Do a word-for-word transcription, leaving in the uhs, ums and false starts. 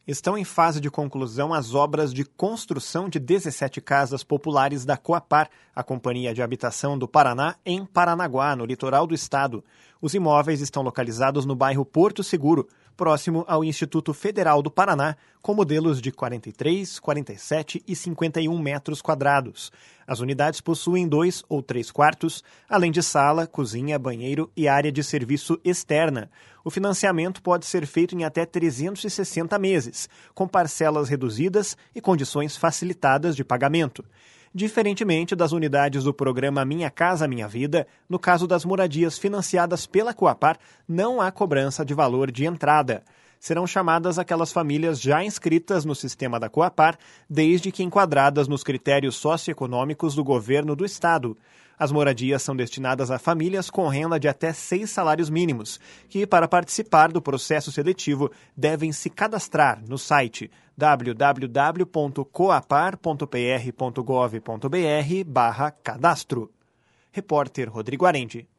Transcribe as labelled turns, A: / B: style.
A: Estão em fase de conclusão as obras de construção de dezessete casas populares da Coapar, a Companhia de Habitação do Paraná, em Paranaguá, no litoral do estado. Os imóveis estão localizados no bairro Porto Seguro, próximo ao Instituto Federal do Paraná, com modelos de quarenta e três, quarenta e sete e cinquenta e um metros quadrados. As unidades possuem dois ou três quartos, além de sala, cozinha, banheiro e área de serviço externa. O financiamento pode ser feito em até trezentos e sessenta meses, com parcelas reduzidas e condições facilitadas de pagamento. Diferentemente das unidades do programa Minha Casa Minha Vida, no caso das moradias financiadas pela Coapar, não há cobrança de valor de entrada. Serão chamadas aquelas famílias já inscritas no sistema da Coapar, desde que enquadradas nos critérios socioeconômicos do governo do estado. As moradias são destinadas a famílias com renda de até seis salários mínimos, que, para participar do processo seletivo, devem se cadastrar no site w w w ponto coapar ponto p r ponto gov ponto b r barra cadastro. Repórter Rodrigo Arendi.